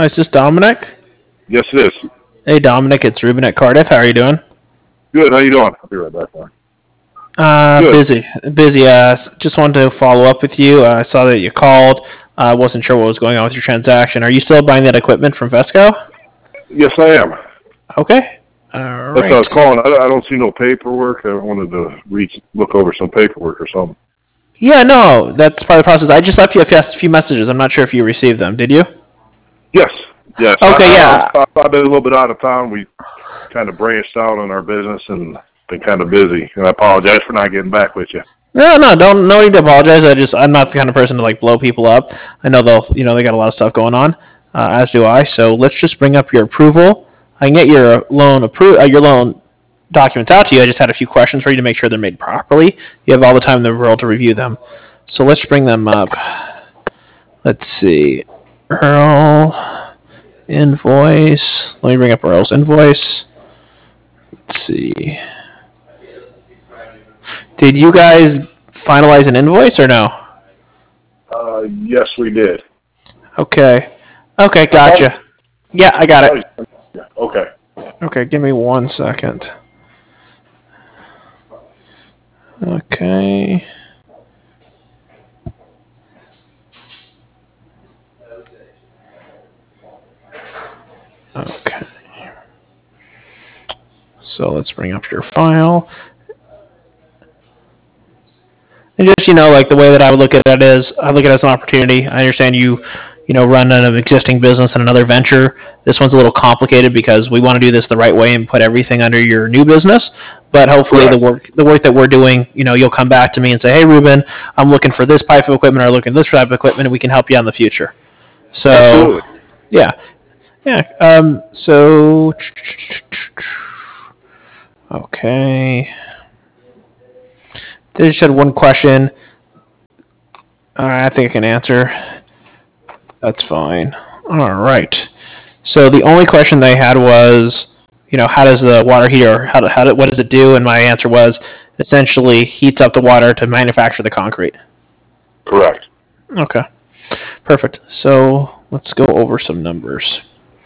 Hi, is this Dominic? Yes, it is. Hey, Dominic, it's Ruben at Cardiff. How are you doing? Good. How you doing? I'll be right back. Man. Good. Busy. Just wanted to follow up with you. I saw that you called. I wasn't sure what was going on with your transaction. Are you still buying that equipment from Vesco? Yes, I am. Okay. All That's what I was right. calling. I don't see no paperwork. I wanted to look over some paperwork or something. Yeah, no, that's part of the process. I just left you a few messages. I'm not sure if you received them. Did you? Yes. Yes. Okay, yeah. I've been a little bit out of town. We kind of branched out on our business and been kind of busy. And I apologize for not getting back with you. No, no need to apologize. I'm not the kind of person to like blow people up. I know they got a lot of stuff going on, as do I. So let's just bring up your approval. I can get your your loan documents out to you. I just had a few questions for you to make sure they're made properly. You have all the time in the world to review them. So let's bring them up. Let's see. Earl invoice. Let me bring up Earl's invoice. Let's see. Did you guys finalize an invoice or no? Yes, we did. Okay, gotcha. Yeah, I got it. Okay. Okay, give me 1 second. Okay. Okay. So let's bring up your file. And just, like the way that I would look at it is, I look at it as an opportunity. I understand you run an existing business and another venture. This one's a little complicated because we want to do this the right way and put everything under your new business. But hopefully the work that we're doing, you'll come back to me and say, hey, Ruben, I'm looking for this type of equipment or looking for this type of equipment, and we can help you out in the future. So, absolutely. Yeah. So, okay. They just had one question. I think I can answer. That's fine. All right. So the only question they had was, how does the water heater, what does it do? And my answer was, essentially heats up the water to manufacture the concrete. Correct. Okay. Perfect. So let's go over some numbers.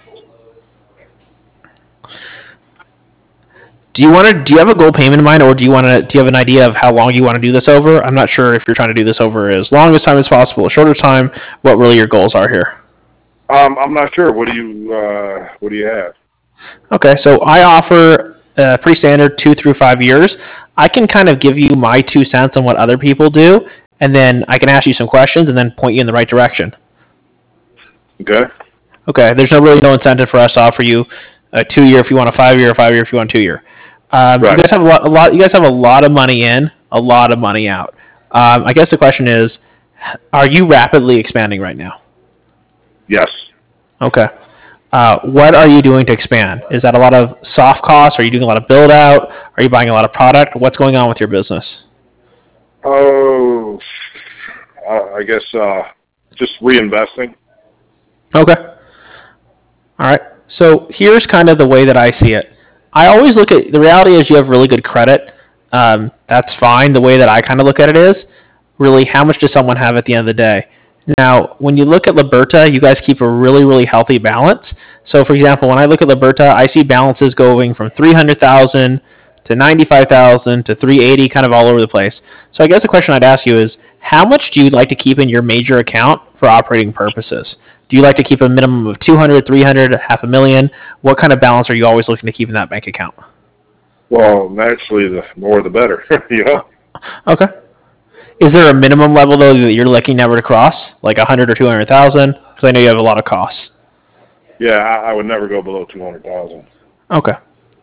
Do you have a goal payment in mind, or do you have an idea of how long you want to do this over? I'm not sure if you're trying to do this over as long as time as possible, shorter time, what really your goals are here. I'm not sure. What do you have? Okay, so I offer pretty standard 2 through 5 years. I can kind of give you my 2 cents on what other people do, and then I can ask you some questions and then point you in the right direction. Okay. Okay, there's really no incentive for us to offer you a 2 year if you want a 5 year, a 5 year if you want a 2 year. Right. You guys have a lot. You guys have a lot of money in, a lot of money out. I guess the question is, are you rapidly expanding right now? Yes. Okay. What are you doing to expand? Is that a lot of soft costs? Are you doing a lot of build out? Are you buying a lot of product? What's going on with your business? Oh, I guess just reinvesting. Okay. All right. So here's kind of the way that I see it. I always look at the reality is you have really good credit. That's fine. The way that I kind of look at it is really how much does someone have at the end of the day? Now, when you look at Liberta, you guys keep a really, really healthy balance. So, for example, when I look at Liberta, I see balances going from 300,000 to 95,000 to 380, kind of all over the place. So, I guess the question I'd ask you is, how much do you like to keep in your major account for operating purposes? Do you like to keep a minimum of 200, 300, half a million? What kind of balance are you always looking to keep in that bank account? Well, naturally, the more the better. Okay. Is there a minimum level though that you're looking never to cross, like 100 or 200,000? Because I know you have a lot of costs. Yeah, I would never go below 200,000. Okay.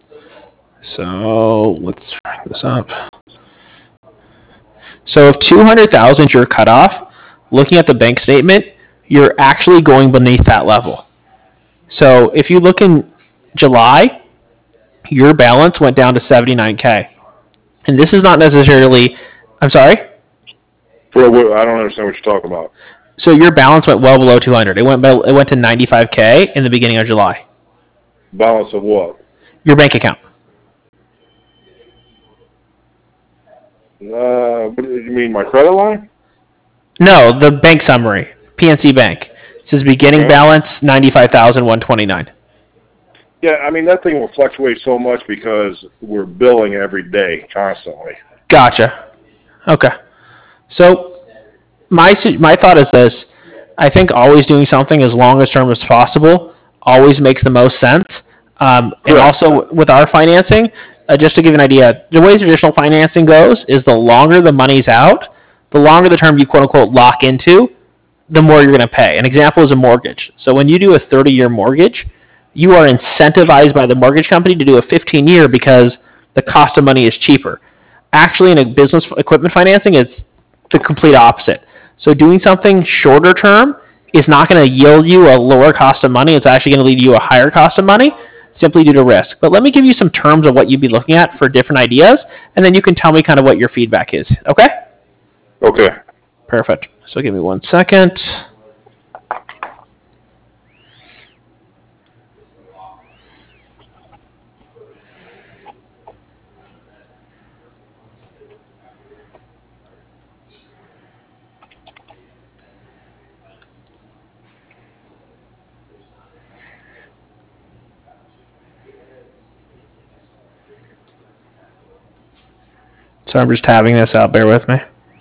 So let's bring this up. So if 200,000 is your cutoff, looking at the bank statement, you're actually going beneath that level. So if you look in July, your balance went down to 79K. And this is not necessarily, I'm sorry? I don't understand what you're talking about. So your balance went well below 200. It went to 95K in the beginning of July. Balance of what? Your bank account. What do you mean, my credit line? No, the bank summary. PNC Bank. It says beginning Okay. balance 95,129. Yeah, I mean, that thing will fluctuate so much because we're billing every day constantly. Gotcha. Okay. So my thought is this: I think always doing something as long as term as possible always makes the most sense. And also with our financing, just to give you an idea, the way traditional financing goes is the longer the money's out, the longer the term you quote unquote lock into, the more you're going to pay. An example is a mortgage. So when you do a 30-year mortgage, you are incentivized by the mortgage company to do a 15-year because the cost of money is cheaper. Actually, in a business equipment financing, it's the complete opposite. So doing something shorter term is not going to yield you a lower cost of money. It's actually going to lead you a higher cost of money simply due to risk. But let me give you some terms of what you'd be looking at for different ideas, and then you can tell me kind of what your feedback is. Okay? Okay. Perfect. So give me 1 second. So I'm just tabbing this out. Bear with me.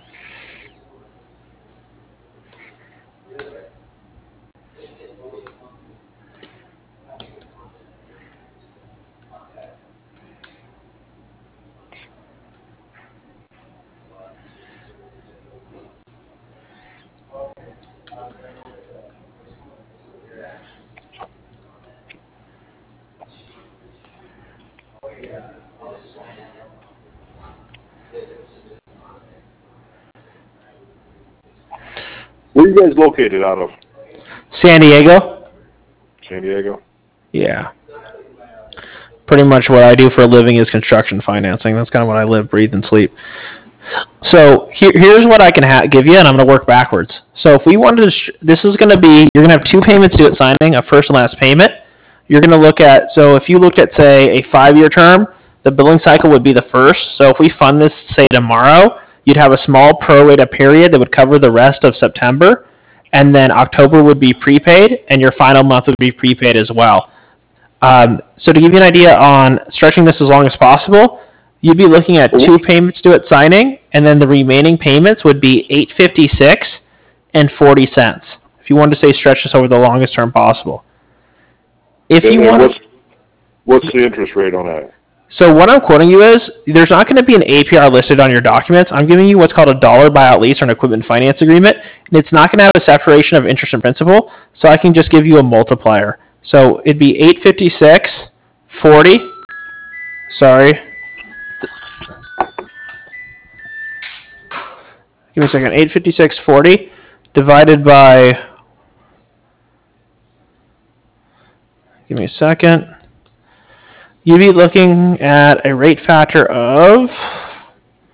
Where are you guys located out of? San Diego? San Diego? Yeah. Pretty much what I do for a living is construction financing. That's kind of what I live, breathe, and sleep. So here's what I can give you, and I'm going to work backwards. So if we wanted to, this is going to be, you're going to have 2 payments due at signing, a first and last payment. You're going to look at, so if you looked at, say, a 5-year term, the billing cycle would be the first. So if we fund this, say, tomorrow, you'd have a small prorata period that would cover the rest of September, and then October would be prepaid, and your final month would be prepaid as well. So to give you an idea on stretching this as long as possible, you'd be looking at 2 payments due at signing, and then the remaining payments would be $856 and 40 cents. If you wanted to say stretch this over the longest term possible. If you want, what's the interest rate on that? So what I'm quoting you is there's not going to be an APR listed on your documents. I'm giving you what's called a dollar buyout lease or an equipment finance agreement, and it's not going to have a separation of interest and principal. So I can just give you a multiplier. So it'd be 856.40. Sorry. Give me a second. 856.40 divided by. Give me a second. You'd be looking at a rate factor of.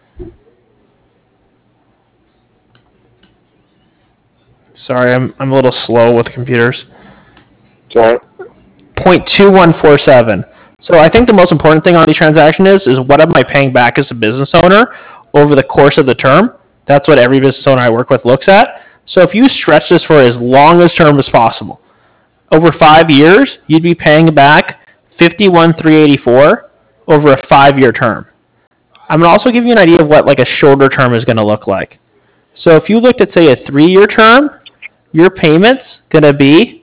Sorry, I'm a little slow with computers. Sorry. 0.2147. So I think the most important thing on the transaction is what am I paying back as a business owner over the course of the term? That's what every business owner I work with looks at. So if you stretch this for as long as term as possible, over 5 years, you'd be paying back $51,384 over a 5-year term. I'm going to also give you an idea of what like a shorter term is going to look like. So if you looked at, say, a 3-year term, your payment's going to be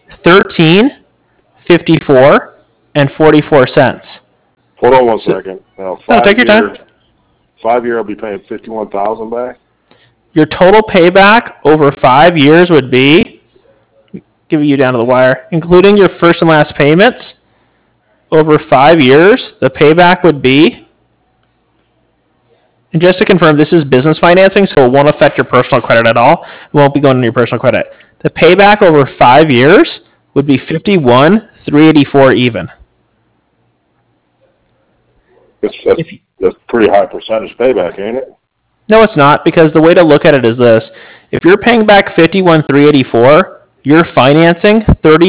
$13.54 and 44 cents. Hold on 1 second. Now, No, take your time. 5 year, I'll be paying $51,000 back. Your total payback over 5 years would be, giving you down to the wire, including your first and last payments, over 5 years, the payback would be, and just to confirm, this is business financing, so it won't affect your personal credit at all. It won't be going on your personal credit. The payback over 5 years would be $51,384 even. That's pretty high percentage payback, ain't it? No, it's not, because the way to look at it is this. If you're paying back $51,384, you're financing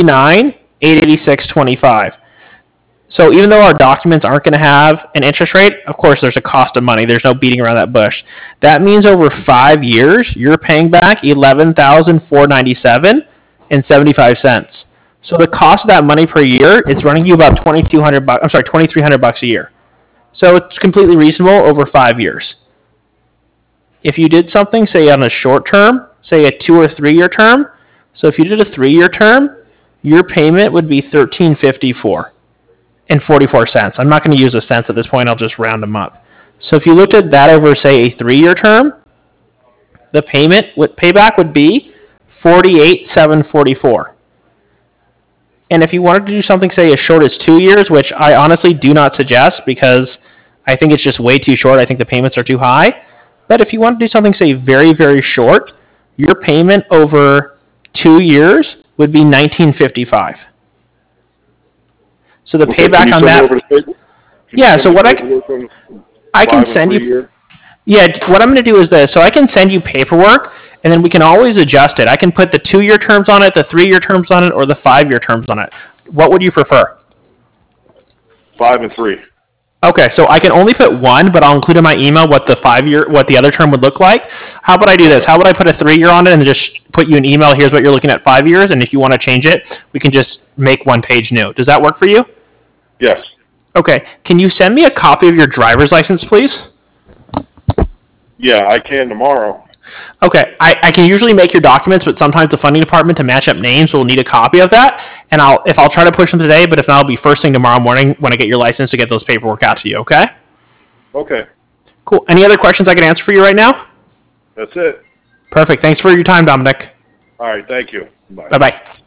$39,886.25. So even though our documents aren't going to have an interest rate, of course there's a cost of money. There's no beating around that bush. That means over 5 years, you're paying back $11,497, $2,200.75. So the cost of that money per year, it's running you about $2,200. I'm sorry, $2,300 a year. So it's completely reasonable over 5 years. If you did something, say on a short term, say a 2 or 3 year term, so if you did a 3-year term, your payment would be $1,354 and 44 cents. I'm not going to use the cents at this point. I'll just round them up. So if you looked at that over, say, a 3-year term, the payback would be $48,744. And if you wanted to do something, say, as short as 2 years, which I honestly do not suggest because I think it's just way too short. I think the payments are too high. But if you want to do something, say, very, very short, your payment over 2 years would be $1,955. So the payback on that. Yeah. So what I can send you. Yeah. What I'm going to do is this. So I can send you paperwork, and then we can always adjust it. I can put the 2-year terms on it, the 3-year terms on it, or the 5-year terms on it. What would you prefer? 5 and 3. Okay, so I can only put one, but I'll include in my email what the other term would look like. How about I do this? How about I put a 3-year on it and just put you an email? Here's what you're looking at 5 years, and if you want to change it, we can just make one page new. Does that work for you? Yes. Okay. Can you send me a copy of your driver's license, please? Yeah, I can tomorrow. Okay, I can usually make your documents, but sometimes the funding department, to match up names, will need a copy of that. And I'll try to push them today, but if not, it'll be first thing tomorrow morning when I get your license to get those paperwork out to you. Okay? Okay. Cool. Any other questions I can answer for you right now? That's it. Perfect. Thanks for your time, Dominic. All right. Thank you. Bye bye.